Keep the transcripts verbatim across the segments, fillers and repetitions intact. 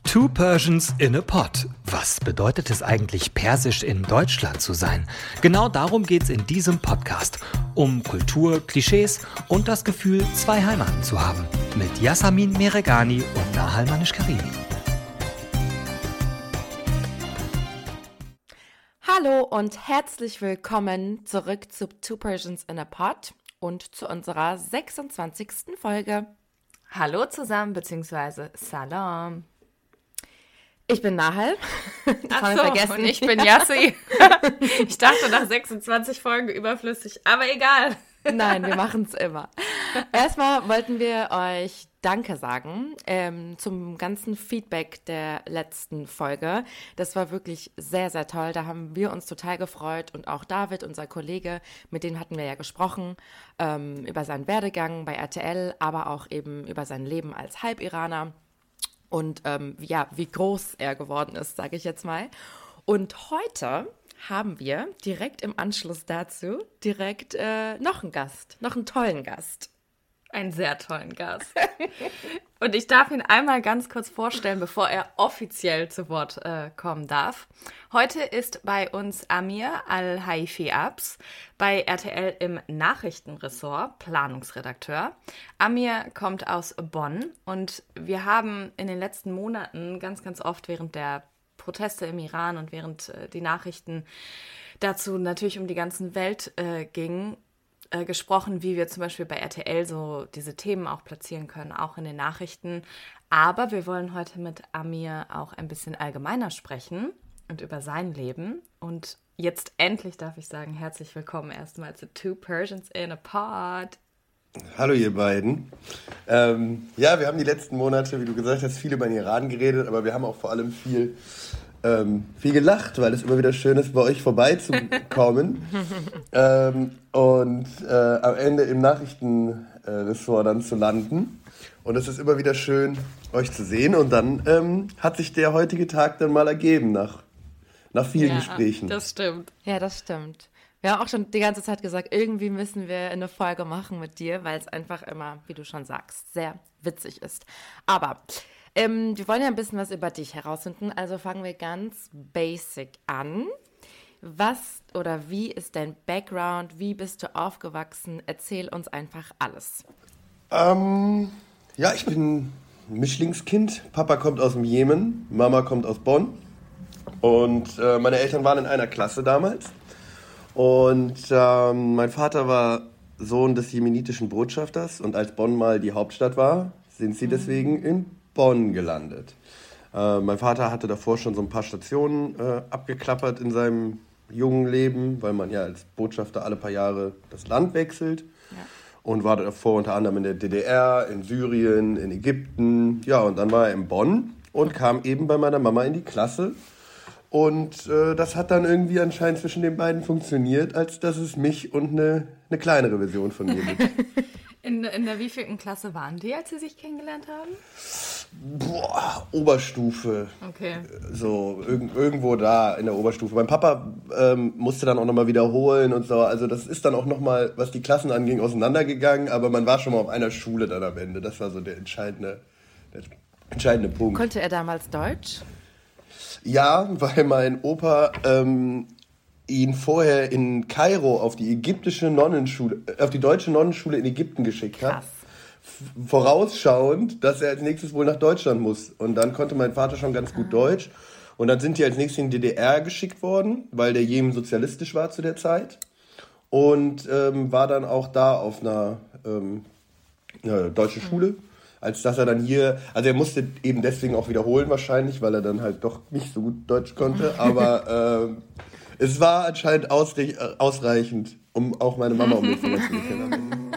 Two Persians in a Pot. Was bedeutet es eigentlich, persisch in Deutschland zu sein? Genau darum geht's in diesem Podcast. Um Kultur, Klischees und das Gefühl, zwei Heimaten zu haben. Mit Yasamin Meregani und Nahal Manish-Karimi. Hallo und herzlich willkommen zurück zu Two Persians in a Pot und zu unserer sechsundzwanzigsten Folge. Hallo zusammen, beziehungsweise Salam. Ich bin Nahal. Das haben wir vergessen. Und ich bin Yassi. Ich dachte nach sechsundzwanzig Folgen überflüssig, aber egal. Nein, wir machen es immer. Erstmal wollten wir euch Danke sagen ähm, zum ganzen Feedback der letzten Folge. Das war wirklich sehr, sehr toll. Da haben wir uns total gefreut und auch David, unser Kollege, mit dem hatten wir ja gesprochen, ähm, über seinen Werdegang bei R T L, aber auch eben über sein Leben als Halbiraner. Und ähm, ja, wie groß er geworden ist, sage ich jetzt mal. Und heute haben wir direkt im Anschluss dazu direkt äh, noch einen Gast, noch einen tollen Gast. Einen sehr tollen Gast. Und ich darf ihn einmal ganz kurz vorstellen, bevor er offiziell zu Wort äh, kommen darf. Heute ist bei uns Amir Al-Haifi-Abs bei R T L im Nachrichtenressort, Planungsredakteur. Amir kommt aus Bonn und wir haben in den letzten Monaten ganz, ganz oft während der Proteste im Iran und während äh, die Nachrichten dazu natürlich um die ganze Welt äh, gingen, Äh, gesprochen, wie wir zum Beispiel bei R T L so diese Themen auch platzieren können, auch in den Nachrichten. Aber wir wollen heute mit Amir auch ein bisschen allgemeiner sprechen und über sein Leben. Und jetzt endlich darf ich sagen, herzlich willkommen erstmal zu Two Persians in a Pod. Hallo ihr beiden. Ähm, ja, wir haben die letzten Monate, wie du gesagt hast, viel über den Iran geredet, aber wir haben auch vor allem viel Ähm, viel gelacht, weil es immer wieder schön ist, bei euch vorbeizukommen ähm, und äh, am Ende im Nachrichtenressort dann zu landen. Und es ist immer wieder schön, euch zu sehen. Und dann ähm, hat sich der heutige Tag dann mal ergeben nach, nach vielen ja, Gesprächen. Das stimmt. Ja, das stimmt. Wir haben auch schon die ganze Zeit gesagt, irgendwie müssen wir eine Folge machen mit dir, weil es einfach immer, wie du schon sagst, sehr witzig ist. Aber Ähm, wir wollen ja ein bisschen was über dich herausfinden, also fangen wir ganz basic an. Was oder wie ist dein Background? Wie bist du aufgewachsen? Erzähl uns einfach alles. Ähm, ja, ich bin Mischlingskind. Papa kommt aus dem Jemen, Mama kommt aus Bonn. Und äh, meine Eltern waren in einer Klasse damals. Und ähm, mein Vater war Sohn des jemenitischen Botschafters. Und als Bonn mal die Hauptstadt war, sind sie deswegen in Bonn gelandet. Äh, mein Vater hatte davor schon so ein paar Stationen äh, abgeklappert in seinem jungen Leben, weil man ja als Botschafter alle paar Jahre das Land wechselt. Ja. Und war davor unter anderem in der D D R, in Syrien, in Ägypten. Ja, und dann war er in Bonn und kam eben bei meiner Mama in die Klasse. Und äh, das hat dann irgendwie anscheinend zwischen den beiden funktioniert, als dass es mich und eine, eine kleinere Version von mir gibt. In, in der wievielten Klasse waren die, als sie sich kennengelernt haben? Boah, Oberstufe. Okay. So, irg- irgendwo da in der Oberstufe. Mein Papa ähm, musste dann auch nochmal wiederholen und so. Also das ist dann auch nochmal, was die Klassen anging, auseinandergegangen. Aber man war schon mal auf einer Schule dann am Ende. Das war so der entscheidende, der entscheidende Punkt. Konnte er damals Deutsch? Ja, weil mein Opa ähm, ihn vorher in Kairo auf die ägyptische Nonnenschule, auf die deutsche Nonnenschule in Ägypten geschickt hat. Krass. Vorausschauend, dass er als nächstes wohl nach Deutschland muss. Und dann konnte mein Vater schon ganz gut Deutsch. Und dann sind die als nächstes in die D D R geschickt worden, weil der Jemen sozialistisch war zu der Zeit. Und ähm, war dann auch da auf einer ähm, ja, deutschen Schule. Als dass er dann hier, also er musste eben deswegen auch wiederholen wahrscheinlich, weil er dann halt doch nicht so gut Deutsch konnte. Aber ähm, es war anscheinend ausre- ausreichend, um auch meine Mama um den Finger zu wickeln.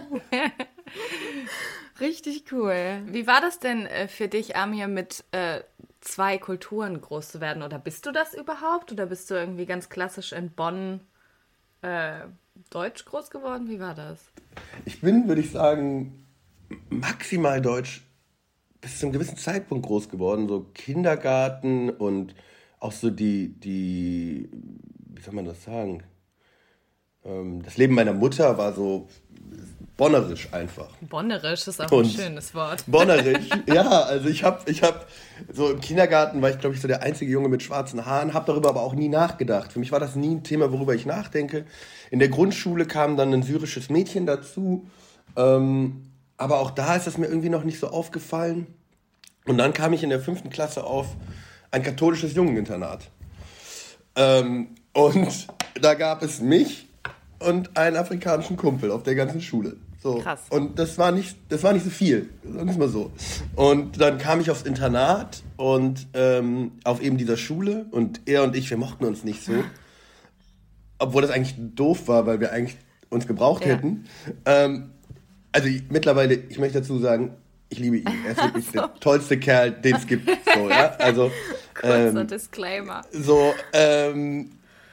Richtig cool. Wie war das denn äh, für dich, Amir, mit äh, zwei Kulturen groß zu werden? Oder bist du das überhaupt? Oder bist du irgendwie ganz klassisch in Bonn äh, deutsch groß geworden? Wie war das? Ich bin, würde ich sagen, maximal deutsch bis zu einem gewissen Zeitpunkt groß geworden. So Kindergarten und auch so die, die, wie soll man das sagen? Ähm, das Leben meiner Mutter war so bonnerisch einfach. Bonnerisch ist auch Und ein schönes Wort. Bonnerisch, ja, also ich habe, ich hab, so im Kindergarten war ich, glaube ich, so der einzige Junge mit schwarzen Haaren, habe darüber aber auch nie nachgedacht. Für mich war das nie ein Thema, worüber ich nachdenke. In der Grundschule kam dann ein syrisches Mädchen dazu, ähm, aber auch da ist das mir irgendwie noch nicht so aufgefallen. Und dann kam ich in der fünften Klasse auf ein katholisches Jungeninternat. Ähm, und da gab es mich und einen afrikanischen Kumpel auf der ganzen Schule. So. Krass. Und das war nicht, das war nicht so viel, sagen wir es mal so. Und dann kam ich aufs Internat und ähm, auf eben dieser Schule und er und ich, wir mochten uns nicht so. Obwohl das eigentlich doof war, weil wir eigentlich uns gebraucht ja. hätten. Ähm, also ich, mittlerweile, ich möchte dazu sagen, ich liebe ihn. Er ist wirklich so. der tollste Kerl, den es gibt. So, ja? Also, kurzer ähm, Disclaimer. So, ähm,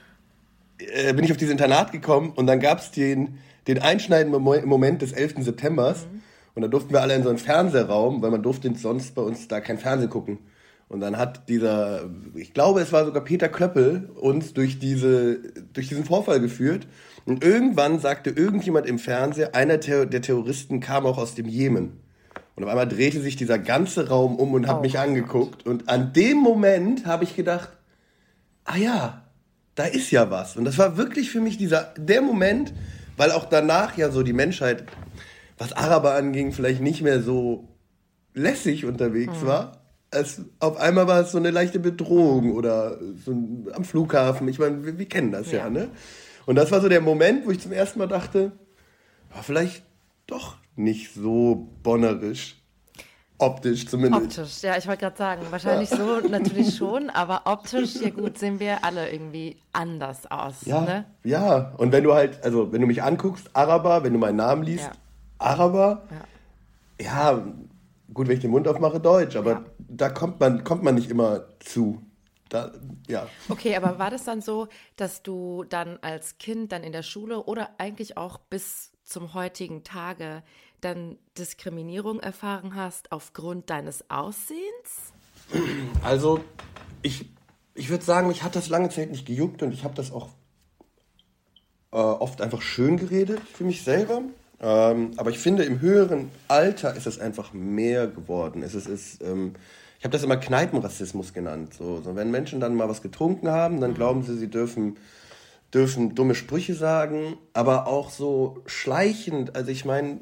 äh, bin ich auf dieses Internat gekommen und dann gab es den, den einschneidenden Moment des elften Septembers mhm. und da durften wir alle in so einen Fernsehraum, weil man durfte sonst bei uns da kein Fernsehen gucken. Und dann hat dieser, ich glaube, es war sogar Peter Klöppel, uns durch, diese, durch diesen Vorfall geführt. Und irgendwann sagte irgendjemand im Fernsehen, einer der Terroristen kam auch aus dem Jemen. Und auf einmal drehte sich dieser ganze Raum um und hat oh, mich angeguckt. Und an dem Moment habe ich gedacht, ah ja, da ist ja was. Und das war wirklich für mich dieser der Moment, weil auch danach ja so die Menschheit, was Araber anging, vielleicht nicht mehr so lässig unterwegs mhm. war. Es, auf einmal war es so eine leichte Bedrohung oder so ein, am Flughafen. Ich meine, wir, wir kennen das ja. ja, ne? Und das war so der Moment, wo ich zum ersten Mal dachte, war vielleicht doch nicht so bonnerisch. Optisch zumindest. Optisch, ja, ich wollte gerade sagen, wahrscheinlich ja. so natürlich schon, aber optisch, ja gut, sehen wir alle irgendwie anders aus. Ja, ne? ja. Und wenn du halt, also wenn du mich anguckst, Araber, wenn du meinen Namen liest, ja. Araber, ja. ja, gut, wenn ich den Mund aufmache, Deutsch, aber ja. da kommt man, kommt man nicht immer zu. Da, ja. Okay, aber war das dann so, dass du dann als Kind dann in der Schule oder eigentlich auch bis zum heutigen Tage dann Diskriminierung erfahren hast aufgrund deines Aussehens? Also, ich, ich würde sagen, mich hat das lange Zeit nicht gejuckt und ich habe das auch äh, oft einfach schön geredet für mich selber. Ähm, aber ich finde, im höheren Alter ist es einfach mehr geworden. Es ist, ist, ähm, ich habe das immer Kneipenrassismus genannt. So, so, wenn Menschen dann mal was getrunken haben, dann glauben sie, sie dürfen, dürfen dumme Sprüche sagen, aber auch so schleichend. Also ich meine,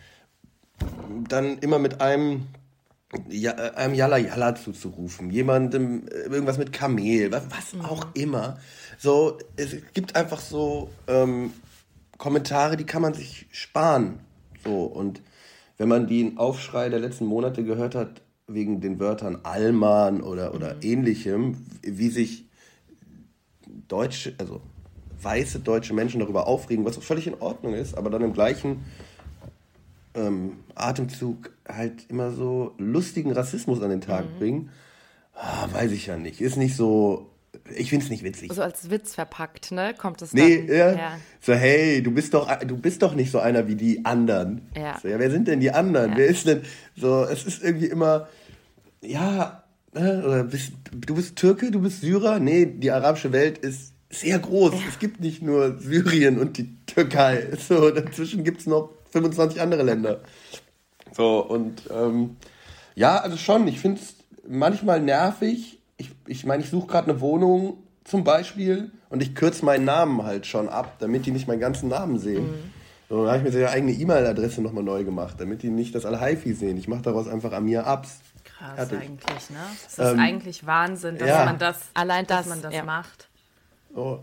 dann immer mit einem, ja, einem Yalla Yalla zuzurufen, jemandem irgendwas mit Kamel, was, was mhm. auch immer. So, es gibt einfach so ähm, Kommentare, die kann man sich sparen. So, und wenn man den Aufschrei der letzten Monate gehört hat, wegen den Wörtern Allmann oder, oder mhm. ähnlichem, wie sich deutsche, also weiße deutsche Menschen darüber aufregen, was völlig in Ordnung ist, aber dann im gleichen ähm, Atemzug halt immer so lustigen Rassismus an den Tag mhm. bringen, ah, weiß ich ja nicht. Ist nicht so, ich find's nicht witzig. So als Witz verpackt, ne? Kommt es nee, dann? Ja. Ja. So, hey, du bist doch, du bist doch nicht so einer wie die anderen. Ja. So, ja, wer sind denn die anderen? Ja. Wer ist denn, so, es ist irgendwie immer, ja, oder bist, du bist Türke, du bist Syrer? Nee, die arabische Welt ist sehr groß. Ja. Es gibt nicht nur Syrien und die Türkei. So, dazwischen gibt's noch fünfundzwanzig andere Länder. So, und ähm, ja, also schon, ich finde es manchmal nervig. Ich ich, meine, ich suche gerade eine Wohnung zum Beispiel und ich kürze meinen Namen halt schon ab, damit die nicht meinen ganzen Namen sehen. Mhm. So, dann habe ich mir seine eigene E-Mail-Adresse nochmal neu gemacht, damit die nicht das Al-Haifi sehen. Ich mache daraus einfach Amir Abs. Krass Fertig. Eigentlich, ne? Das ist ähm, eigentlich Wahnsinn, dass ja. man das, allein das, dass man das ja. macht. Oh.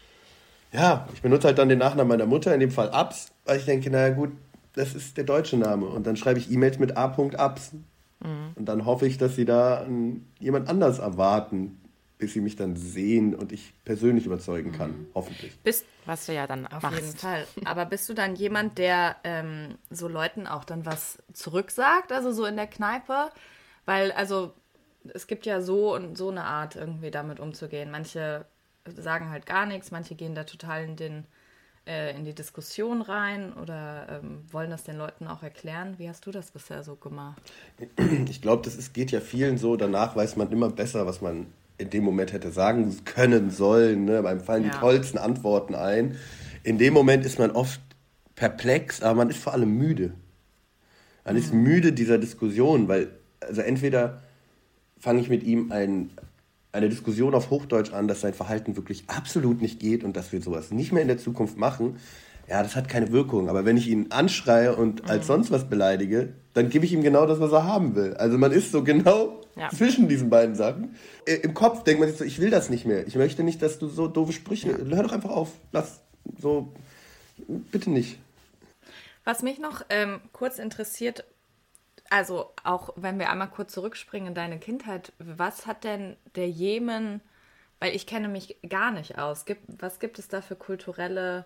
Ja, ich benutze halt dann den Nachnamen meiner Mutter, in dem Fall Abs, weil ich denke, naja gut, das ist der deutsche Name. Und dann schreibe ich E-Mails mit A.Abs. Mhm. Und dann hoffe ich, dass sie da um, jemand anders erwarten, bis sie mich dann sehen und ich persönlich überzeugen kann, mhm. hoffentlich. Bist, was du ja dann auf machst. jeden Fall. Aber bist du dann jemand, der ähm, so Leuten auch dann was zurücksagt, also so in der Kneipe? Weil, also, es gibt ja so und so eine Art, irgendwie damit umzugehen. Manche sagen halt gar nichts, manche gehen da total in, den, äh, in die Diskussion rein oder ähm, wollen das den Leuten auch erklären. Wie hast du das bisher so gemacht? Ich glaube, das ist, geht ja vielen so. Danach weiß man immer besser, was man in dem Moment hätte sagen können sollen. Ne? Beim fallen ja. die tollsten Antworten ein. in dem Moment ist man oft perplex, aber man ist vor allem müde. Man mhm. ist müde dieser Diskussion, weil, also entweder fange ich mit ihm ein, eine Diskussion auf Hochdeutsch an, dass sein Verhalten wirklich absolut nicht geht und dass wir sowas nicht mehr in der Zukunft machen. Ja, das hat keine Wirkung. Aber wenn ich ihn anschreie und mhm. als sonst was beleidige, dann gebe ich ihm genau das, was er haben will. Also man ist so genau ja. zwischen diesen beiden Sachen. Im Kopf denkt man sich so, ich will das nicht mehr. Ich möchte nicht, dass du so doofe Sprüche... Ja. Hör doch einfach auf. Lass so... Bitte nicht. Was mich noch ähm, kurz interessiert, also auch wenn wir einmal kurz zurückspringen in deine Kindheit, was hat denn der Jemen... Weil ich kenne mich gar nicht aus. Gibt, was gibt es da für kulturelle...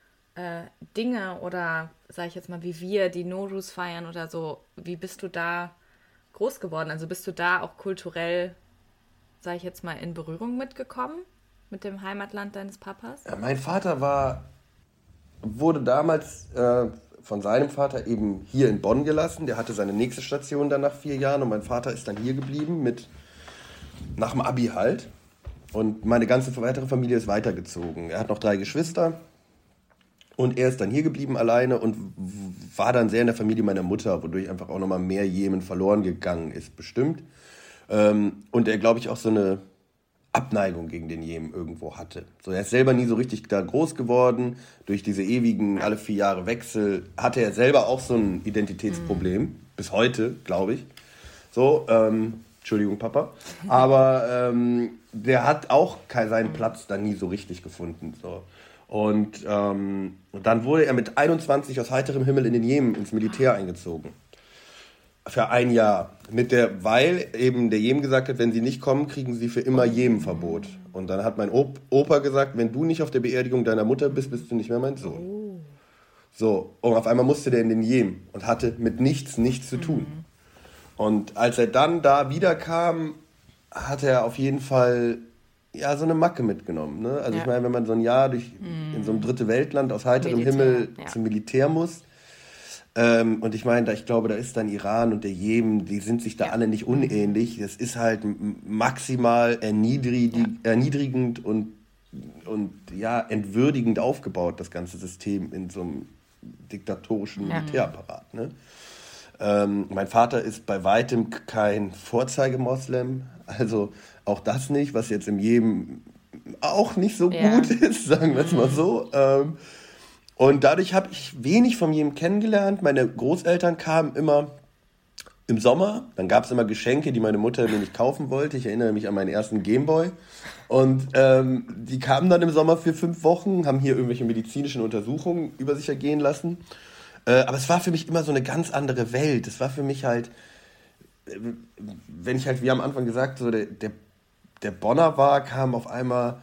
Dinge oder, sage ich jetzt mal, wie wir die Nowruz feiern oder so, wie bist du da groß geworden? Also bist du da auch kulturell, sage ich jetzt mal, in Berührung mitgekommen mit dem Heimatland deines Papas? Ja, mein Vater war, wurde damals äh, von seinem Vater eben hier in Bonn gelassen. Der hatte seine nächste Station dann nach vier Jahren und mein Vater ist dann hier geblieben mit, nach dem Abi halt. Und meine ganze weitere Familie ist weitergezogen. Er hat noch drei Geschwister. Und er ist dann hier geblieben alleine und war dann sehr in der Familie meiner Mutter, wodurch einfach auch nochmal mehr Jemen verloren gegangen ist, bestimmt. Und er, glaube ich, auch so eine Abneigung gegen den Jemen irgendwo hatte. So, er ist selber nie so richtig da groß geworden. Durch diese ewigen, alle vier Jahre Wechsel hatte er selber auch so ein Identitätsproblem. Mhm. Bis heute, glaube ich. So, ähm, Entschuldigung, Papa. Aber ähm, der hat auch seinen Platz da nie so richtig gefunden. So. Und ähm, dann wurde er mit einundzwanzig aus heiterem Himmel in den Jemen ins Militär eingezogen. Für ein Jahr. Mit der, weil eben der Jemen gesagt hat, wenn sie nicht kommen, kriegen sie für immer Jemenverbot. Und dann hat mein Op- Opa gesagt, wenn du nicht auf der Beerdigung deiner Mutter bist, bist du nicht mehr mein Sohn. So, und auf einmal musste der in den Jemen und hatte mit nichts, nichts zu tun. Mhm. Und als er dann da wiederkam, hat er auf jeden Fall... ja, so eine Macke mitgenommen. Ne? Also ja. ich meine, wenn man so ein Jahr durch, mm. in so einem dritte Weltland aus heiterem Militär, Himmel ja. zum Militär muss, ähm, und ich meine, da, ich glaube, da ist dann Iran und der Jemen, die sind sich da ja. alle nicht unähnlich. Das ist halt maximal erniedrig, ja. erniedrigend und, und ja, entwürdigend aufgebaut, das ganze System in so einem diktatorischen ja. Militärapparat. Ne? Ähm, mein Vater ist bei weitem kein Vorzeigemoslem, also auch das nicht, was jetzt im Jemen auch nicht so ja. gut ist, sagen wir es mal so. Ähm, und dadurch habe ich wenig vom Jemen kennengelernt. Meine Großeltern kamen immer im Sommer, dann gab es immer Geschenke, die meine Mutter mir nicht kaufen wollte. Ich erinnere mich an meinen ersten Gameboy. Und ähm, die kamen dann im Sommer für fünf Wochen, haben hier irgendwelche medizinischen Untersuchungen über sich ergehen lassen. Äh, aber es war für mich immer so eine ganz andere Welt. Es war für mich halt, äh, wenn ich halt, wie am Anfang gesagt, so der, der, der Bonner war, kam auf einmal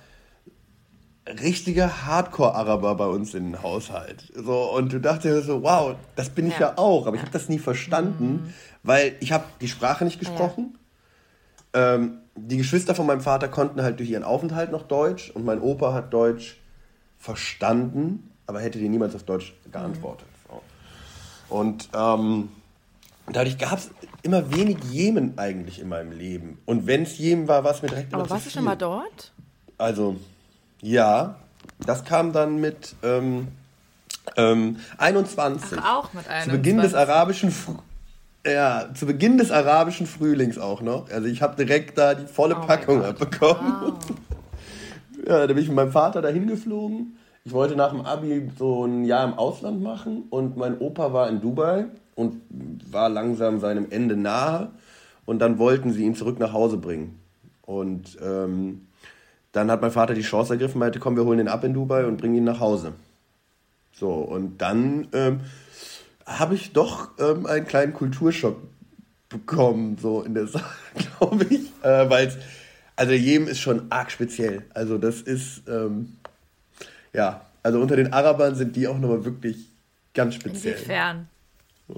richtige Hardcore-Araber bei uns in den Haushalt. So, und du dachtest so, wow, das bin ich ja, ja auch. Aber ich habe das nie verstanden, mhm. weil ich habe die Sprache nicht gesprochen. Ja. Ähm, die Geschwister von meinem Vater konnten halt durch ihren Aufenthalt noch Deutsch und mein Opa hat Deutsch verstanden, aber hätte dir niemals auf Deutsch geantwortet. Mhm. So. Und ähm, dadurch gab es immer wenig Jemen eigentlich in meinem Leben. Und wenn es Jemen war, war es mir direkt immer aber zu warst viel. du schon mal dort? Also, ja, das kam dann mit ähm, ähm, einundzwanzig. Ach, auch mit einundzwanzig. Zu Beginn des arabischen Fr- ja, zu Beginn des arabischen Frühlings auch noch. Also ich habe direkt da die volle oh Packung abbekommen. Wow. Ja, da bin ich mit meinem Vater dahin geflogen. Ich wollte nach dem Abi so ein Jahr im Ausland machen und mein Opa war in Dubai und war langsam seinem Ende nahe und dann wollten sie ihn zurück nach Hause bringen. Und ähm, dann hat mein Vater die Chance ergriffen, meinte, komm, wir holen ihn ab in Dubai und bringen ihn nach Hause. So, und dann ähm, habe ich doch ähm, einen kleinen Kulturschock bekommen, so in der Sache, glaube ich. Äh, Weil es, also Jemen ist schon arg speziell. Also das ist, ähm, ja, also unter den Arabern sind die auch nochmal wirklich ganz speziell. Inwiefern? So.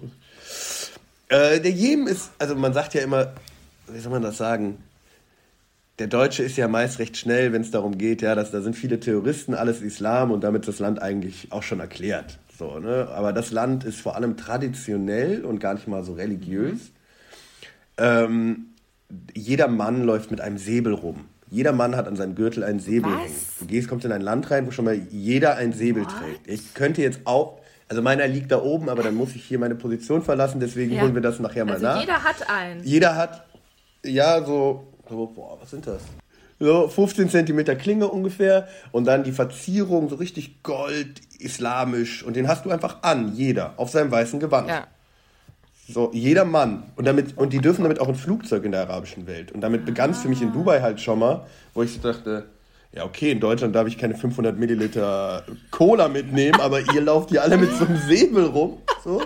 Äh, der Jemen ist, also man sagt ja immer, wie soll man das sagen, der Deutsche ist ja meist recht schnell, wenn es darum geht, ja, dass da sind viele Terroristen, alles Islam und damit ist das Land eigentlich auch schon erklärt. So, ne? Aber das Land ist vor allem traditionell und gar nicht mal so religiös. Ähm, jeder Mann läuft mit einem Säbel rum. Jeder Mann hat an seinem Gürtel einen Säbel Was? hängen. Du gehst, kommst in ein Land rein, wo schon mal jeder einen Säbel What? trägt. Ich könnte jetzt auch, also meiner liegt da oben, aber dann muss ich hier meine Position verlassen, deswegen Ja. holen wir das nachher mal Also nach. jeder hat einen. Jeder hat, ja, so, so, boah, was sind das? So fünfzehn Zentimeter Klinge ungefähr und dann die Verzierung, so richtig gold, islamisch und den hast du einfach an, jeder, auf seinem weißen Gewand. Ja. So, jeder Mann. Und, damit, und die dürfen damit auch ins Flugzeug in der arabischen Welt. Und damit begann es für mich in Dubai halt schon mal, wo ich so dachte, ja okay, in Deutschland darf ich keine fünfhundert Milliliter Cola mitnehmen, aber ihr lauft hier alle mit so einem Säbel rum. So.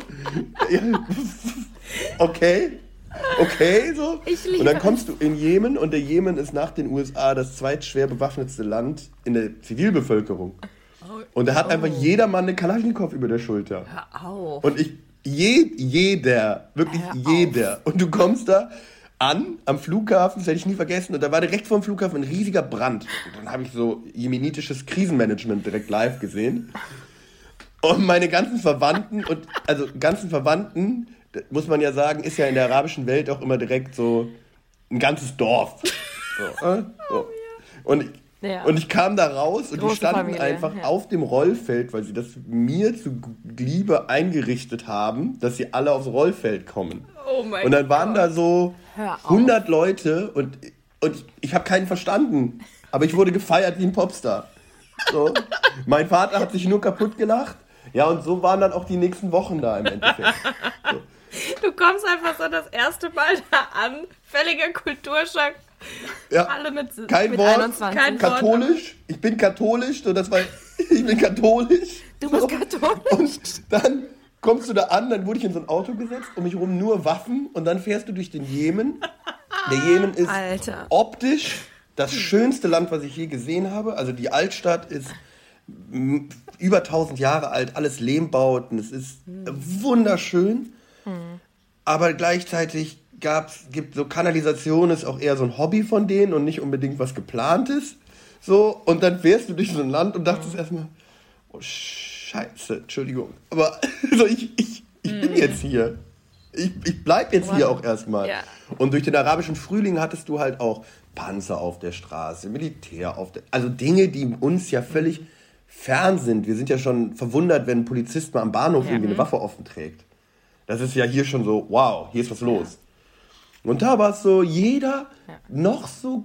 Okay, okay, so. Ich liebe Und dann kommst du in Jemen und der Jemen ist nach den U S A das zweitschwer bewaffnetste Land in der Zivilbevölkerung. Und da hat einfach jeder Mann eine Kalaschnikow über der Schulter. Hör auf. Und ich, je, jeder, wirklich Hör jeder. Und du kommst da an, am Flughafen, das werde ich nie vergessen, und da war direkt vor dem Flughafen ein riesiger Brand. Und dann habe ich so jemenitisches Krisenmanagement direkt live gesehen. Und meine ganzen Verwandten, und also ganzen Verwandten, das muss man ja sagen, ist ja in der arabischen Welt auch immer direkt so ein ganzes Dorf. So, äh? so. Und ich, Ja. Und ich kam da raus und Große die standen Familie, einfach ja. auf dem Rollfeld, weil sie das mir zu Liebe eingerichtet haben, dass sie alle aufs Rollfeld kommen. Oh mein Und dann waren Gott. da so Hör auf. hundert Leute und, und ich, ich habe keinen verstanden, aber ich wurde gefeiert wie ein Popstar. So. Mein Vater hat sich nur kaputt gelacht. Ja, und so waren dann auch die nächsten Wochen da im Endeffekt. So. Du kommst einfach so das erste Mal da an, völliger Kulturschock. Ja. Alle mit, Kein mit Wort, einundzwanzig. kein Wort. katholisch, ich bin katholisch, so das war, ich bin katholisch. Du bist So. katholisch. Und dann kommst du da an, dann wurde ich in so ein Auto gesetzt, um mich rum nur Waffen und dann fährst du durch den Jemen. Der Jemen ist Alter. optisch das schönste Land, was ich je gesehen habe. Also die Altstadt ist m, über tausend Jahre alt, alles Lehmbauten, es ist wunderschön, aber gleichzeitig gab's, gibt so Kanalisation ist auch eher so ein Hobby von denen und nicht unbedingt was geplantes. So, und dann fährst du durch so ein Land und dachtest erstmal, oh Scheiße, Entschuldigung, aber so ich, ich, ich bin jetzt hier. Ich, ich bleib jetzt hier auch erstmal. Ja. Und durch den arabischen Frühling hattest du halt auch Panzer auf der Straße, Militär auf der, also Dinge, die uns ja völlig fern sind. Wir sind ja schon verwundert, wenn ein Polizist mal am Bahnhof irgendwie eine Waffe offen trägt. Das ist ja hier schon so, wow, hier ist was los. Und da war es so, jeder noch so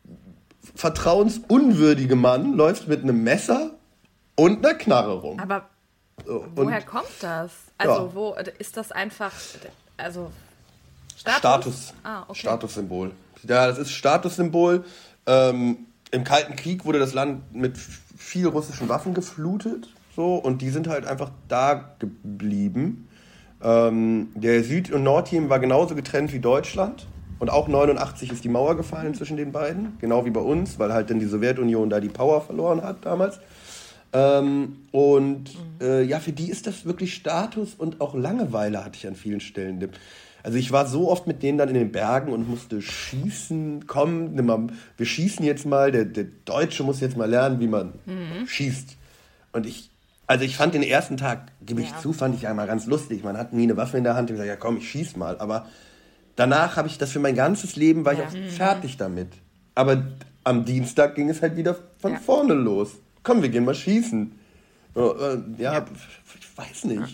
vertrauensunwürdige Mann läuft mit einem Messer und einer Knarre rum. Aber So, woher und kommt das? Also Ja. wo ist das einfach, also Status? Status. Ah, okay. Statussymbol. Ja, das ist Statussymbol. Ähm, Im Kalten Krieg wurde das Land mit viel russischen Waffen geflutet. So, und die sind halt einfach da geblieben. Ähm, der Süd- und Nordjemen war genauso getrennt wie Deutschland. Und auch neunundachtzig ist die Mauer gefallen zwischen den beiden. Genau wie bei uns, weil halt dann die Sowjetunion da die Power verloren hat damals. Ähm, und äh, ja, für die ist das wirklich Status und auch Langeweile hatte ich an vielen Stellen. Also ich war so oft mit denen dann in den Bergen und musste schießen. Komm, nimm mal, wir schießen jetzt mal. Der, der Deutsche muss jetzt mal lernen, wie man schießt. Und ich, also ich fand den ersten Tag, gebe ich Ja. zu, fand ich einmal ganz lustig. Man hat nie eine Waffe in der Hand. Ich habe gesagt, ja komm, ich schieß mal. Aber danach habe ich das für mein ganzes Leben, war ich Ja. auch fertig damit. Aber am Dienstag ging es halt wieder von Ja. vorne los. Komm, wir gehen mal schießen. So, äh, ja, ich weiß nicht.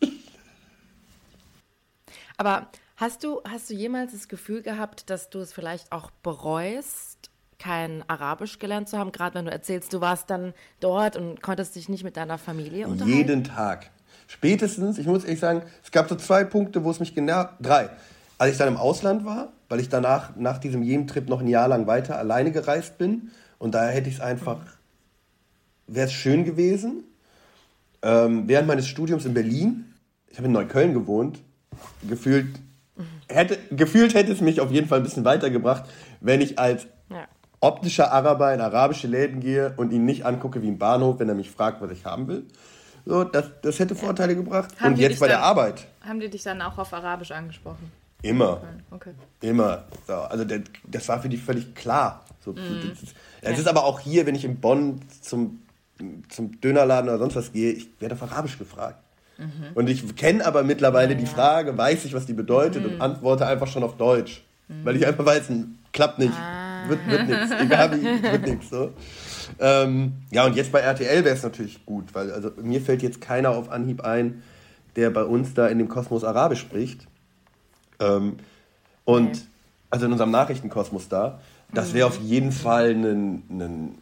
Aber hast du, hast du jemals das Gefühl gehabt, dass du es vielleicht auch bereust, kein Arabisch gelernt zu haben? Gerade wenn du erzählst, du warst dann dort und konntest dich nicht mit deiner Familie unterhalten? Jeden Tag. Spätestens, ich muss ehrlich sagen, es gab so zwei Punkte, wo es mich genervt, drei. Als ich dann im Ausland war, weil ich danach, nach diesem Jemen-Trip noch ein Jahr lang weiter alleine gereist bin und daher hätte ich es einfach, wäre es schön gewesen. Ähm, während meines Studiums in Berlin, ich habe in Neukölln gewohnt, gefühlt hätte, gefühlt hätte es mich auf jeden Fall ein bisschen weitergebracht, wenn ich als Ja. optischer Araber in arabische Läden gehe und ihn nicht angucke wie im Bahnhof, wenn er mich fragt, was ich haben will. So, das, das hätte Vorteile gebracht. Haben und die jetzt dich bei der dann- Arbeit. Haben die dich dann auch auf Arabisch angesprochen? Immer. Okay. Immer. So, also das, das war für die völlig klar. So, das ist, es ist aber auch hier, wenn ich in Bonn zum, zum Dönerladen oder sonst was gehe, ich werde auf Arabisch gefragt. Und ich kenne aber mittlerweile die Frage, weiß ich, was die bedeutet und antworte einfach schon auf Deutsch. Weil ich einfach weiß, klappt nicht. wird, wird nichts. Egal wie, wird nichts. So. Ähm, ja, und jetzt bei R T L wäre es natürlich gut, weil also mir fällt jetzt keiner auf Anhieb ein, der bei uns da in dem Kosmos Arabisch spricht. Ähm, und nee. Also in unserem Nachrichtenkosmos da, das wäre mhm. auf jeden Fall ein, ein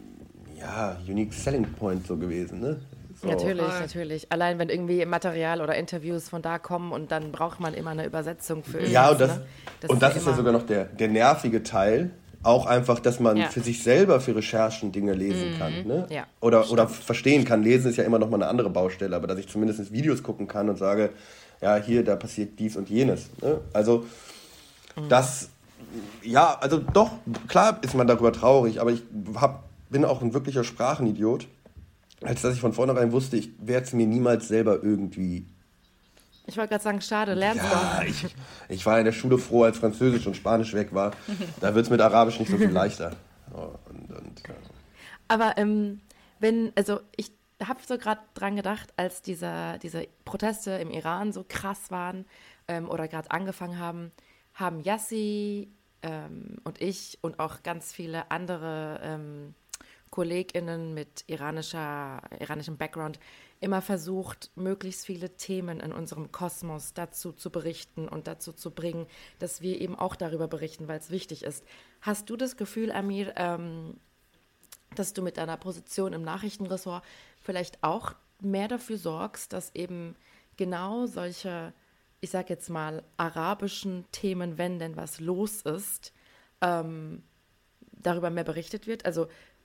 ja, unique selling point so gewesen, ne? So. Natürlich, natürlich. Allein wenn irgendwie Material oder Interviews von da kommen und dann braucht man immer eine Übersetzung für irgendwas. Ja, und das, ne? das und das ist, ist ja ja sogar noch der, der nervige Teil. Auch einfach, dass man ja. für sich selber für Recherchen Dinge lesen mhm. kann. Ne? Ja, oder, oder verstehen kann. Lesen ist ja immer noch mal eine andere Baustelle. Aber dass ich zumindest Videos gucken kann und sage, ja, hier, da passiert dies und jenes. Ne? Also mhm. das, ja, also doch, klar ist man darüber traurig. Aber ich hab, bin auch ein wirklicher Sprachenidiot. Als dass ich von vornherein wusste, ich werde es mir niemals selber irgendwie... Ich wollte gerade sagen, schade, lernst du. Ja, ich, ich war in der Schule froh, als Französisch und Spanisch weg war. Da wird es mit Arabisch nicht so viel leichter. Und, und, ja. Aber ähm, wenn, also ich habe so gerade dran gedacht, als dieser, diese Proteste im Iran so krass waren ähm, oder gerade angefangen haben, haben Yassi ähm, und ich und auch ganz viele andere ähm, KollegInnen mit iranischer, iranischem Background immer versucht, möglichst viele Themen in unserem Kosmos dazu zu berichten und dazu zu bringen, dass wir eben auch darüber berichten, weil es wichtig ist. Hast du das Gefühl, Amir, ähm, dass du mit deiner Position im Nachrichtenressort vielleicht auch mehr dafür sorgst, dass eben genau solche, ich sag jetzt mal, arabischen Themen, wenn denn was los ist, ähm, darüber mehr berichtet wird? Also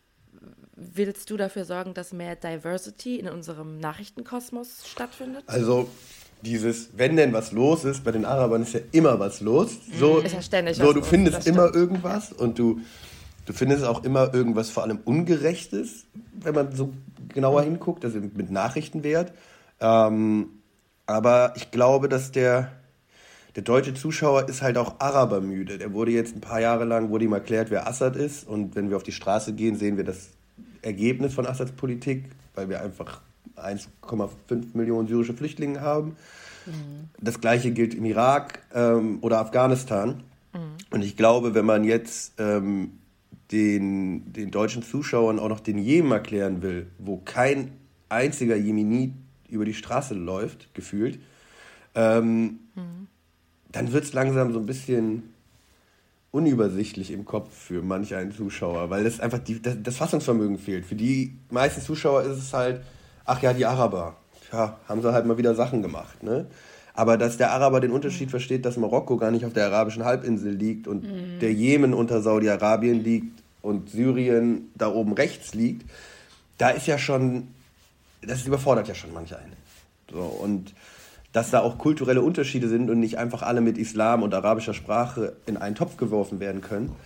willst du dafür sorgen, dass mehr Diversity in unserem Nachrichtenkosmos stattfindet? Also dieses, wenn denn was los ist, bei den Arabern ist ja immer was los. So, ist ja ständig so was du los, findest immer irgendwas und du, du findest auch immer irgendwas vor allem Ungerechtes, wenn man so genauer mhm. hinguckt, also mit Nachrichtenwert. Ähm, aber ich glaube, dass der, der deutsche Zuschauer ist halt auch arabermüde. Der wurde jetzt ein paar Jahre lang, wurde ihm erklärt, wer Assad ist. Und wenn wir auf die Straße gehen, sehen wir das Ergebnis von Assads Politik, weil wir einfach eins Komma fünf Millionen syrische Flüchtlinge haben. Mhm. Das Gleiche gilt im Irak ähm, oder Afghanistan. Mhm. Und ich glaube, wenn man jetzt ähm, den, den deutschen Zuschauern auch noch den Jemen erklären will, wo kein einziger Jemenit über die Straße läuft, gefühlt, ähm, mhm. dann wird es langsam so ein bisschen unübersichtlich im Kopf für manch einen Zuschauer, weil das einfach die, das, das Fassungsvermögen fehlt. Für die meisten Zuschauer ist es halt, ach ja, die Araber, ja, haben sie halt mal wieder Sachen gemacht, ne? Aber dass der Araber den Unterschied mhm. versteht, dass Marokko gar nicht auf der arabischen Halbinsel liegt und mhm. der Jemen unter Saudi-Arabien liegt und Syrien da oben rechts liegt, da ist ja schon, das überfordert ja schon manch einen. So, und dass da auch kulturelle Unterschiede sind und nicht einfach alle mit Islam und arabischer Sprache in einen Topf geworfen werden können.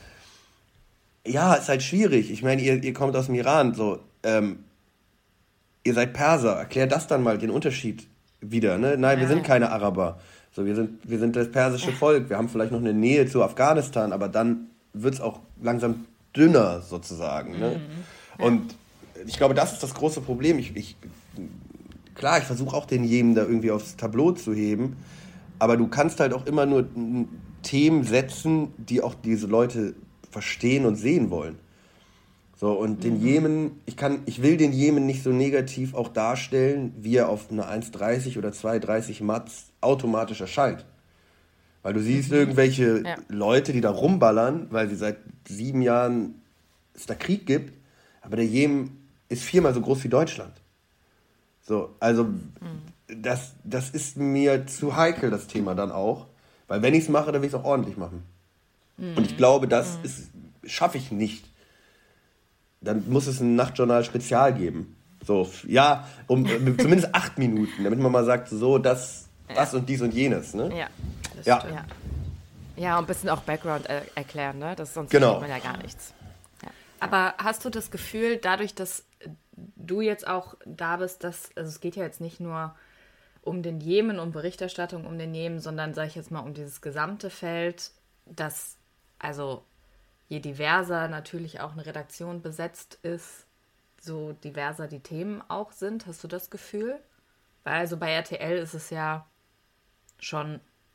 Ja, ist halt schwierig. Ich meine, ihr, ihr kommt aus dem Iran, so, ähm, ihr seid Perser, erklärt das dann mal, den Unterschied wieder, ne? Nein, wir sind keine Araber. So, wir sind, wir sind das persische Volk, wir haben vielleicht noch eine Nähe zu Afghanistan, aber dann wird es auch langsam dünner, sozusagen, ne? Mhm. Und ich glaube, das ist das große Problem. Ich, ich Klar, ich versuche auch den Jemen da irgendwie aufs Tableau zu heben, aber du kannst halt auch immer nur Themen setzen, die auch diese Leute verstehen und sehen wollen. So, und den mhm. Jemen, ich kann, ich will den Jemen nicht so negativ auch darstellen, wie er auf einer eins dreißig oder zwei dreißig Matz automatisch erscheint. Weil du siehst mhm. irgendwelche ja. Leute, die da rumballern, weil sie seit sieben Jahren es da Krieg gibt, aber der Jemen ist viermal so groß wie Deutschland. So, also mhm. das, das ist mir zu heikel, das Thema dann auch. Weil wenn ich es mache, dann will ich es auch ordentlich machen. Mhm. Und ich glaube, das mhm. schaffe ich nicht. Dann muss es ein Nachtjournal Spezial geben. So, ja, um zumindest acht Minuten, damit man mal sagt, so, das, das ja. und dies und jenes. Ne? Ja, das ja. stimmt. Ja. Ja, und ein bisschen auch Background er- erklären, ne? Das, sonst genau. versteht man ja gar nichts. Ja. Aber hast du das Gefühl, dadurch, dass du jetzt auch da bist, dass, also es geht ja jetzt nicht nur um den Jemen, um Berichterstattung um den Jemen, sondern, sage ich jetzt mal, um dieses gesamte Feld, dass, also je diverser natürlich auch eine Redaktion besetzt ist, so diverser die Themen auch sind. Hast du das Gefühl? Weil also bei R T L ist es ja schon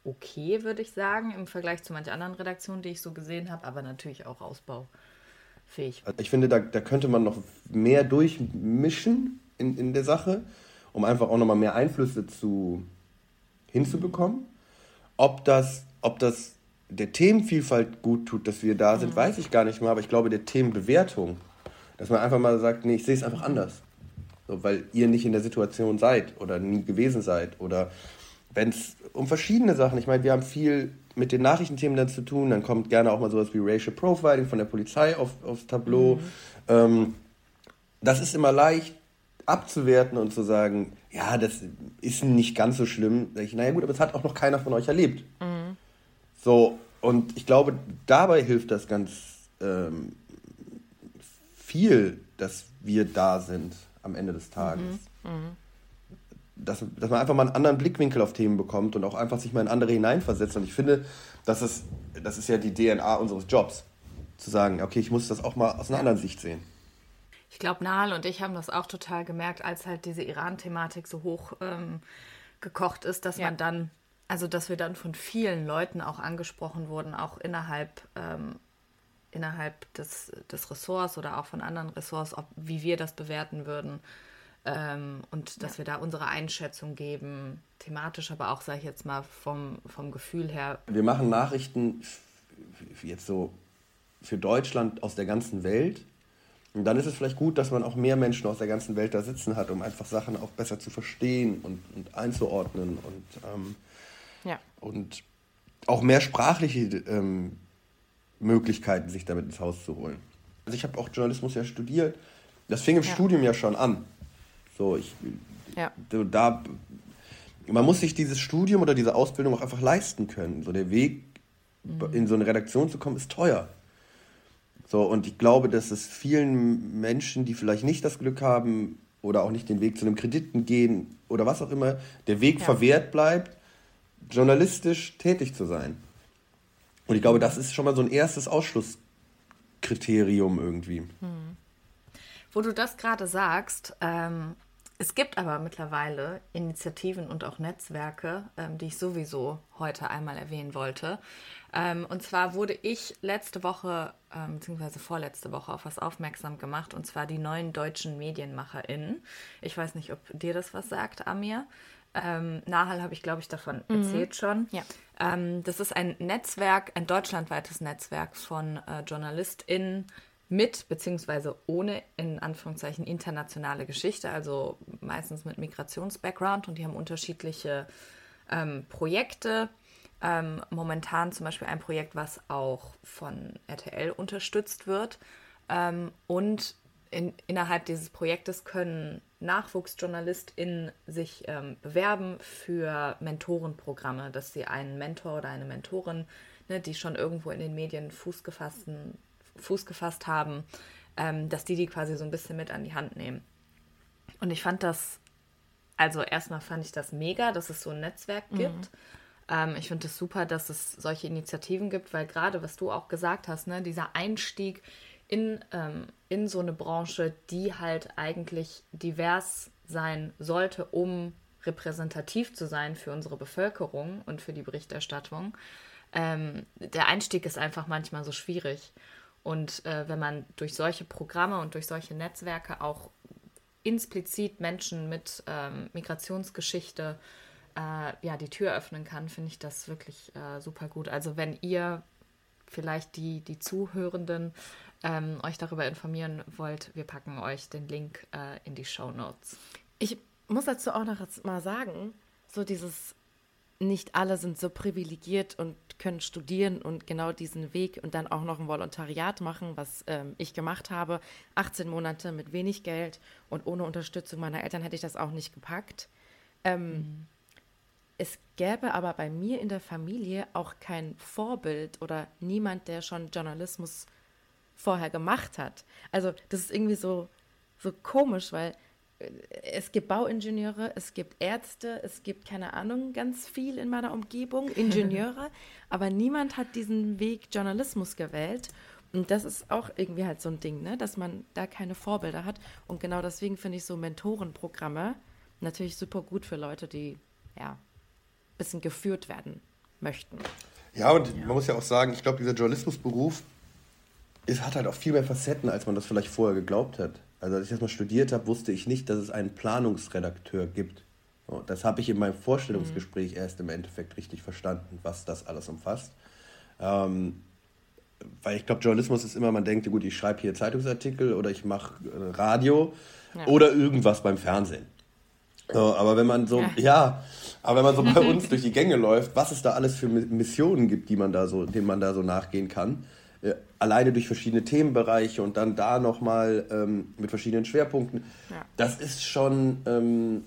okay, würde ich sagen, im Vergleich zu manchen anderen Redaktionen, die ich so gesehen habe, aber natürlich auch ausbaufähig. Ich finde, da, da könnte man noch mehr durchmischen in, in der Sache, um einfach auch nochmal mehr Einflüsse zu, hinzubekommen. Ob das, ob das der Themenvielfalt gut tut, dass wir da sind, mhm. weiß ich gar nicht mehr, aber ich glaube, der Themenbewertung, dass man einfach mal sagt, nee, ich sehe es einfach anders. So, weil ihr nicht in der Situation seid oder nie gewesen seid. Oder wenn es um verschiedene Sachen, ich meine, wir haben viel mit den Nachrichtenthemen dann zu tun, dann kommt gerne auch mal sowas wie Racial Profiling von der Polizei auf, aufs Tableau. Mhm. Ähm, das ist immer leicht abzuwerten und zu sagen, ja, das ist nicht ganz so schlimm. Sag ich, naja gut, aber es hat auch noch keiner von euch erlebt. Mhm. So, und ich glaube, dabei hilft das ganz ähm, viel, dass wir da sind am Ende des Tages. Mhm. Mhm. Dass, dass man einfach mal einen anderen Blickwinkel auf Themen bekommt und auch einfach sich mal in andere hineinversetzt. Und ich finde, das ist, das ist ja die D N A unseres Jobs. Zu sagen, okay, ich muss das auch mal aus einer anderen Sicht sehen. Ich glaube, Nahal und ich haben das auch total gemerkt, als halt diese Iran-Thematik so hoch ähm, gekocht ist, dass ja. man dann, also dass wir dann von vielen Leuten auch angesprochen wurden, auch innerhalb, ähm, innerhalb des, des Ressorts oder auch von anderen Ressorts, ob, wie wir das bewerten würden. Ähm, und dass ja. wir da unsere Einschätzung geben, thematisch, aber auch, sage ich jetzt mal, vom, vom Gefühl her. Wir machen Nachrichten f- jetzt so für Deutschland aus der ganzen Welt. Und dann ist es vielleicht gut, dass man auch mehr Menschen aus der ganzen Welt da sitzen hat, um einfach Sachen auch besser zu verstehen und, und einzuordnen und, ähm, ja. und auch mehr sprachliche ähm, Möglichkeiten, sich damit ins Haus zu holen. Also ich habe auch Journalismus ja studiert. Das fing im ja. Studium ja schon an. So, ich, ja. da, man muss sich dieses Studium oder diese Ausbildung auch einfach leisten können. So, der Weg mhm. in so eine Redaktion zu kommen, ist teuer. So, und ich glaube, dass es vielen Menschen, die vielleicht nicht das Glück haben oder auch nicht den Weg zu einem Krediten gehen oder was auch immer, der Weg ja. verwehrt bleibt, journalistisch tätig zu sein. Und ich glaube, das ist schon mal so ein erstes Ausschlusskriterium irgendwie. Mhm. Wo du das gerade sagst, ähm, es gibt aber mittlerweile Initiativen und auch Netzwerke, ähm, die ich sowieso heute einmal erwähnen wollte. Ähm, und zwar wurde ich letzte Woche, ähm, beziehungsweise vorletzte Woche auf was aufmerksam gemacht, und zwar die neuen deutschen MedienmacherInnen. Ich weiß nicht, ob dir das was sagt, Amir. Ähm, Nahal habe ich, glaube ich, davon mhm. erzählt schon. Ja. Ähm, das ist ein Netzwerk, ein deutschlandweites Netzwerk von äh, JournalistInnen, mit beziehungsweise ohne, in Anführungszeichen, internationale Geschichte, also meistens mit Migrations-Background, und die haben unterschiedliche ähm, Projekte. Ähm, momentan zum Beispiel ein Projekt, was auch von R T L unterstützt wird. Ähm, und in, innerhalb dieses Projektes können NachwuchsjournalistInnen sich ähm, bewerben für Mentorenprogramme, dass sie einen Mentor oder eine Mentorin, ne, die schon irgendwo in den Medien Fuß gefassten Fuß gefasst haben, ähm, dass die die quasi so ein bisschen mit an die Hand nehmen. Und ich fand das, also erstmal fand ich das mega, dass es so ein Netzwerk gibt. Mhm. Ähm, ich finde es super, dass es solche Initiativen gibt, weil gerade, was du auch gesagt hast, ne, dieser Einstieg in, ähm, in so eine Branche, die halt eigentlich divers sein sollte, um repräsentativ zu sein für unsere Bevölkerung und für die Berichterstattung. Ähm, der Einstieg ist einfach manchmal so schwierig. Und äh, wenn man durch solche Programme und durch solche Netzwerke auch implizit Menschen mit ähm, Migrationsgeschichte äh, ja, die Tür öffnen kann, finde ich das wirklich äh, super gut. Also wenn ihr vielleicht die, die Zuhörenden ähm, euch darüber informieren wollt, wir packen euch den Link äh, in die Shownotes. Ich muss dazu auch noch jetzt mal sagen, so dieses, nicht alle sind so privilegiert und können studieren und genau diesen Weg und dann auch noch ein Volontariat machen, was ähm, ich gemacht habe. achtzehn Monate mit wenig Geld und ohne Unterstützung meiner Eltern hätte ich das auch nicht gepackt. Ähm, mhm. Es gäbe aber bei mir in der Familie auch kein Vorbild oder niemand, der schon Journalismus vorher gemacht hat. Also das ist irgendwie so, so komisch, weil es gibt Bauingenieure, es gibt Ärzte, es gibt, keine Ahnung, ganz viel in meiner Umgebung, Ingenieure, aber niemand hat diesen Weg Journalismus gewählt. Und das ist auch irgendwie halt so ein Ding, ne, dass man da keine Vorbilder hat. Und genau deswegen finde ich so Mentorenprogramme natürlich super gut für Leute, die, ja, ein bisschen geführt werden möchten. Ja, und ja. man muss ja auch sagen, ich glaube, dieser Journalismusberuf ist, hat halt auch viel mehr Facetten, als man das vielleicht vorher geglaubt hat. Also als ich das mal studiert habe, wusste ich nicht, dass es einen Planungsredakteur gibt. So, das habe ich in meinem Vorstellungsgespräch mhm. erst im Endeffekt richtig verstanden, was das alles umfasst. Ähm, weil ich glaube, Journalismus ist immer, man denkt, gut, ich schreibe hier Zeitungsartikel oder ich mache äh, Radio ja. oder irgendwas beim Fernsehen. So, aber wenn man so, ja. ja, aber wenn man so bei uns durch die Gänge läuft, was es da alles für Missionen gibt, die man da so, denen man da so nachgehen kann, äh, alleine durch verschiedene Themenbereiche und dann da nochmal ähm, mit verschiedenen Schwerpunkten, ja. das ist schon ähm,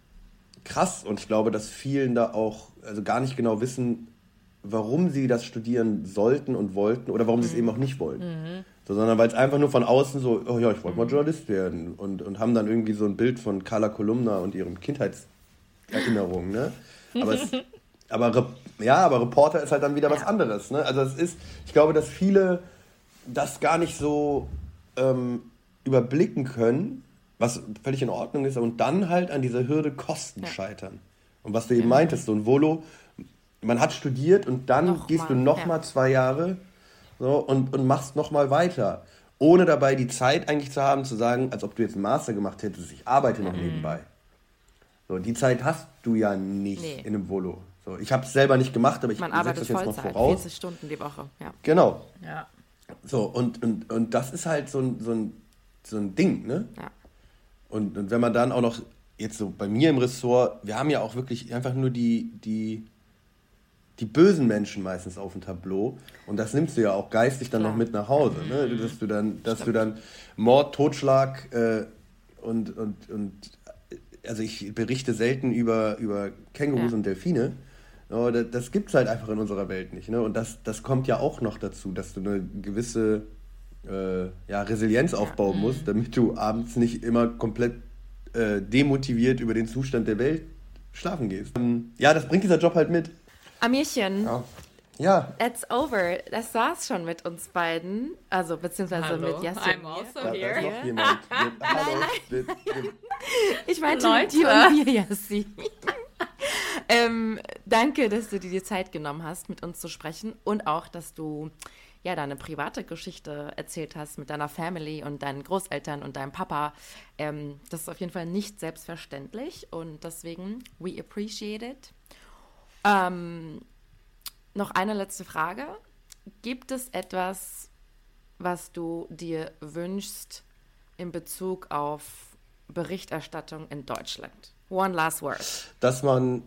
krass und ich glaube, dass vielen da auch also gar nicht genau wissen, warum sie das studieren sollten und wollten oder warum mhm. sie es eben auch nicht wollen. Mhm. So, sondern weil es einfach nur von außen so, oh ja, ich wollte mal Journalist werden und, und haben dann irgendwie so ein Bild von Carla Kolumna und ihren Kindheitserinnerungen, ne? Aber, es, aber ja, aber Reporter ist halt dann wieder was anderes, ne? Also es ist, ich glaube, dass viele das gar nicht so ähm, überblicken können, was völlig in Ordnung ist und dann halt an dieser Hürde Kosten ja. scheitern. Und was du eben mhm. meintest, so ein Volo, man hat studiert und dann noch gehst mal, du nochmal ja. zwei Jahre so, und, und machst nochmal weiter. Ohne dabei die Zeit eigentlich zu haben, zu sagen, als ob du jetzt einen Master gemacht hättest, ich arbeite noch mhm. nebenbei. So, die Zeit hast du ja nicht nee. in einem Volo. So, ich habe es selber nicht gemacht, aber ich Man arbeitet das jetzt Vollzeit, mal voraus. vierzig Stunden die Woche. Ja. Genau. Ja. So, und, und, und das ist halt so ein, so ein, so ein Ding, ne? Ja. Und, und wenn man dann auch noch, jetzt so bei mir im Ressort, wir haben ja auch wirklich einfach nur die, die die bösen Menschen meistens auf dem Tableau und das nimmst du ja auch geistig dann Klar. noch mit nach Hause, ne? dass du dann, dass du dann Mord, Totschlag äh, und, und, und also ich berichte selten über, über Kängurus ja. und Delfine, aber das, das gibt es halt einfach in unserer Welt nicht, ne? Und das, das kommt ja auch noch dazu, dass du eine gewisse äh, ja, Resilienz aufbauen ja. musst, damit du abends nicht immer komplett äh, demotiviert über den Zustand der Welt schlafen gehst. Ja, das bringt dieser Job halt mit. Amirchen, ja. ja. It's over. Das war's schon mit uns beiden. Also, beziehungsweise Hallo. mit Jasmin. I'm also da, here. Da ist noch jemand. Hallo. Nein, nein. Ich meinte Leute. mit dir und mir, Jasmin. ähm, danke, dass du dir die Zeit genommen hast, mit uns zu sprechen. Und auch, dass du ja deine private Geschichte erzählt hast mit deiner Family und deinen Großeltern und deinem Papa. Ähm, das ist auf jeden Fall nicht selbstverständlich. Und deswegen, we appreciate it. Ähm, noch eine letzte Frage. Gibt es etwas, was du dir wünschst in Bezug auf Berichterstattung in Deutschland? One last word. Dass man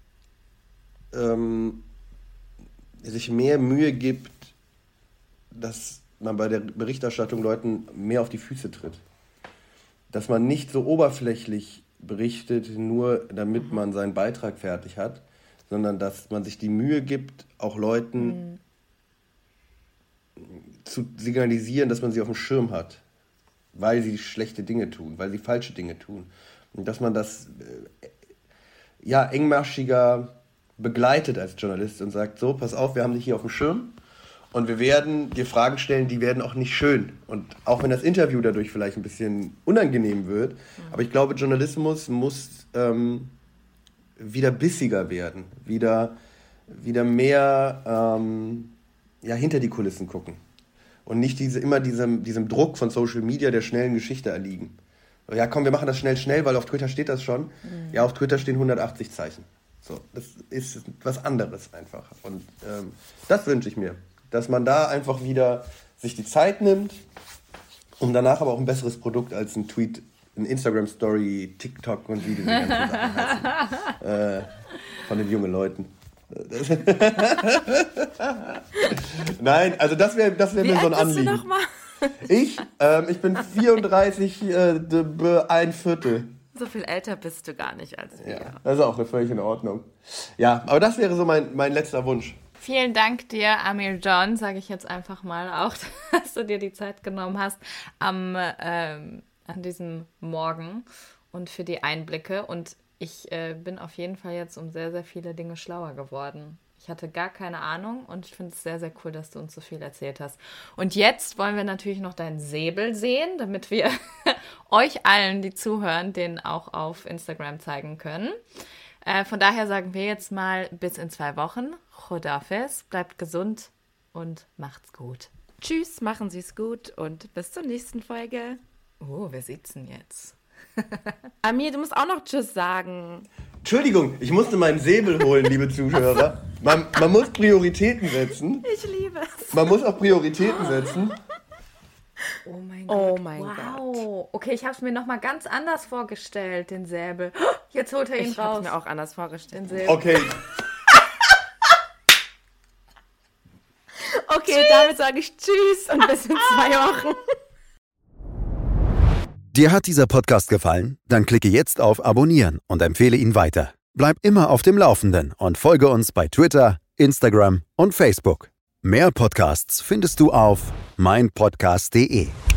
ähm, sich mehr Mühe gibt, dass man bei der Berichterstattung Leuten mehr auf die Füße tritt. Dass man nicht so oberflächlich berichtet, nur damit mhm. man seinen Beitrag fertig hat, sondern dass man sich die Mühe gibt, auch Leuten mhm. zu signalisieren, dass man sie auf dem Schirm hat, weil sie schlechte Dinge tun, weil sie falsche Dinge tun. Und dass man das äh, ja, engmaschiger begleitet als Journalist und sagt, so, pass auf, wir haben dich hier auf dem Schirm und wir werden dir Fragen stellen, die werden auch nicht schön. Und auch wenn das Interview dadurch vielleicht ein bisschen unangenehm wird, mhm. aber ich glaube, Journalismus muss ähm, wieder bissiger werden, wieder, wieder mehr ähm, ja, hinter die Kulissen gucken und nicht diese, immer diesem, diesem Druck von Social Media der schnellen Geschichte erliegen. Ja, komm, wir machen das schnell, schnell, weil auf Twitter steht das schon. Mhm. Ja, auf Twitter stehen hundertachtzig Zeichen. So, das ist was anderes einfach. Und ähm, das wünsche ich mir, dass man da einfach wieder sich die Zeit nimmt, um danach aber auch ein besseres Produkt als ein Tweet, ein Instagram-Story, TikTok und wie diese ganzen Sachen heißen. Äh, von den jungen Leuten. Nein, also das wäre das wär mir so ein Anliegen. Du noch mal? Ich? Ähm, ich bin vierunddreißig, äh, ein Viertel. So viel älter bist du gar nicht als wir. Ja, das ist auch völlig in Ordnung. Ja, aber das wäre so mein, mein letzter Wunsch. Vielen Dank dir, Amir John, sage ich jetzt einfach mal auch, dass du dir die Zeit genommen hast am, ähm, an diesem Morgen und für die Einblicke. Und ich äh, bin auf jeden Fall jetzt um sehr, sehr viele Dinge schlauer geworden. Ich hatte gar keine Ahnung und ich finde es sehr, sehr cool, dass du uns so viel erzählt hast. Und jetzt wollen wir natürlich noch deinen Säbel sehen, damit wir euch allen, die zuhören, den auch auf Instagram zeigen können. Äh, von daher sagen wir jetzt mal bis in zwei Wochen. Chodafes, bleibt gesund und macht's gut. Tschüss, machen Sie es gut und bis zur nächsten Folge. Oh, wer sieht's denn jetzt? Amir, du musst auch noch Tschüss sagen. Entschuldigung, ich musste meinen Säbel holen, liebe Zuhörer. Man, man muss Prioritäten setzen. Ich liebe es. Man muss auch Prioritäten setzen. Oh mein Oh Gott. mein wow. Gott. Okay, ich habe es mir nochmal ganz anders vorgestellt, den Säbel. Jetzt holt er ihn Ich habe raus. es mir auch anders vorgestellt. Den Säbel. Okay. Okay, tschüss. Damit sage ich Tschüss und bis in zwei Wochen. Dir hat dieser Podcast gefallen? Dann klicke jetzt auf Abonnieren und empfehle ihn weiter. Bleib immer auf dem Laufenden und folge uns bei Twitter, Instagram und Facebook. Mehr Podcasts findest du auf mein podcast punkt de.